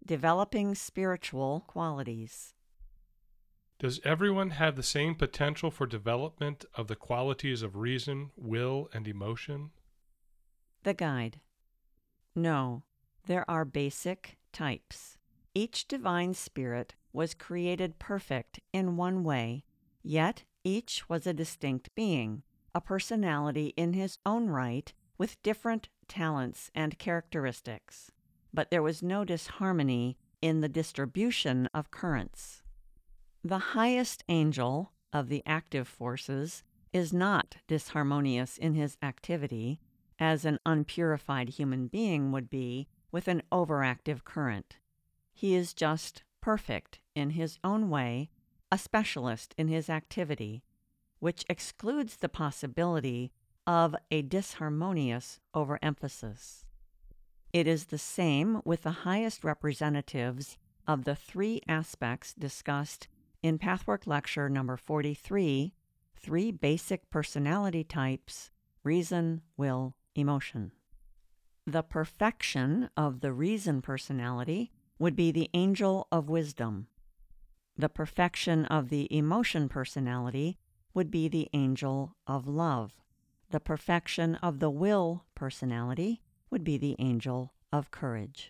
Developing spiritual qualities. Does everyone have the same potential for development of the qualities of reason, will, and emotion? The guide. No, there are basic types. Each divine spirit was created perfect in one way, yet each was a distinct being, a personality in his own right with different talents and characteristics. But there was no disharmony in the distribution of currents. The highest angel of the active forces is not disharmonious in his activity, as an unpurified human being would be with an overactive current. He is just perfect in his own way, a specialist in his activity, which excludes the possibility of a disharmonious overemphasis. It is the same with the highest representatives of the three aspects discussed in Pathwork Lecture number 43, Three Basic Personality Types, Reason, Will, Emotion. The perfection of the reason personality would be the angel of wisdom. The perfection of the emotion personality would be the angel of love. The perfection of the will personality would be the angel of courage.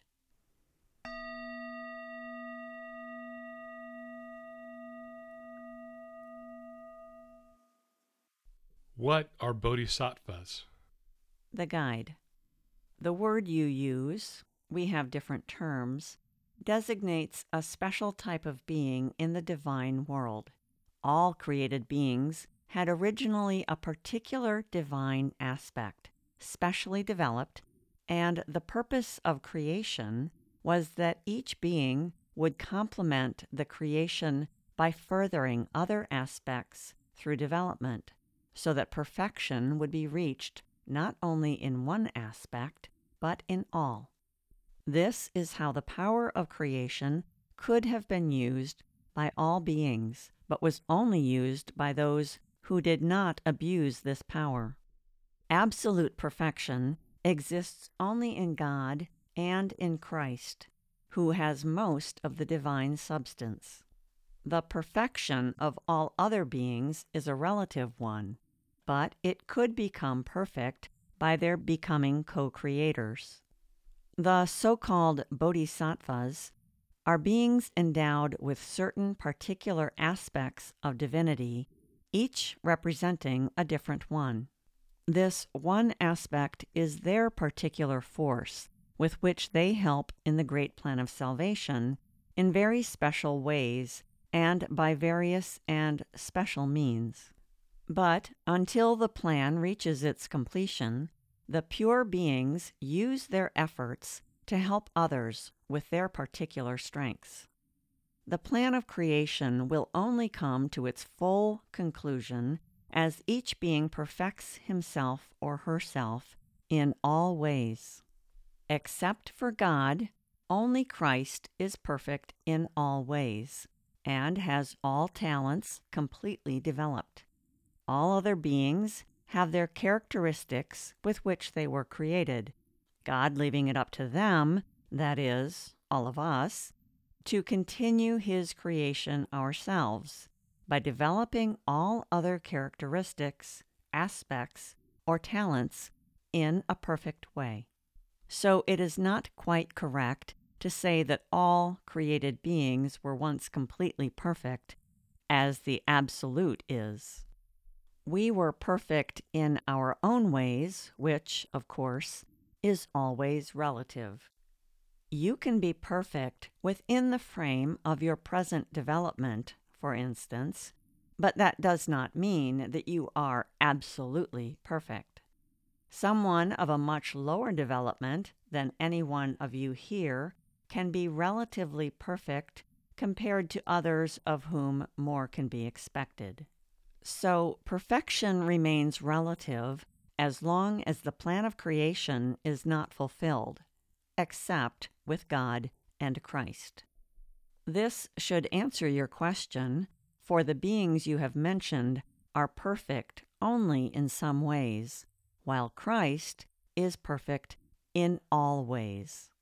What are bodhisattvas? The guide. The word you use, we have different terms, designates a special type of being in the divine world. All created beings had originally a particular divine aspect, specially developed, and the purpose of creation was that each being would complement the creation by furthering other aspects through development, so that perfection would be reached not only in one aspect, but in all. This is how the power of creation could have been used by all beings, but was only used by those who did not abuse this power. Absolute perfection exists only in God and in Christ, who has most of the divine substance. The perfection of all other beings is a relative one, but it could become perfect by their becoming co-creators. The so-called bodhisattvas are beings endowed with certain particular aspects of divinity, each representing a different one. This one aspect is their particular force, with which they help in the great plan of salvation in very special ways and by various and special means. But until the plan reaches its completion, the pure beings use their efforts to help others with their particular strengths. The plan of creation will only come to its full conclusion as each being perfects himself or herself in all ways. Except for God, only Christ is perfect in all ways and has all talents completely developed. All other beings have their characteristics with which they were created, God leaving it up to them, that is, all of us, to continue His creation ourselves by developing all other characteristics, aspects, or talents in a perfect way. So it is not quite correct to say that all created beings were once completely perfect, as the Absolute is. We were perfect in our own ways, which, of course, is always relative. You can be perfect within the frame of your present development, for instance, but that does not mean that you are absolutely perfect. Someone of a much lower development than any one of you here can be relatively perfect compared to others of whom more can be expected. So perfection remains relative as long as the plan of creation is not fulfilled, except with God and Christ. This should answer your question, for the beings you have mentioned are perfect only in some ways, while Christ is perfect in all ways.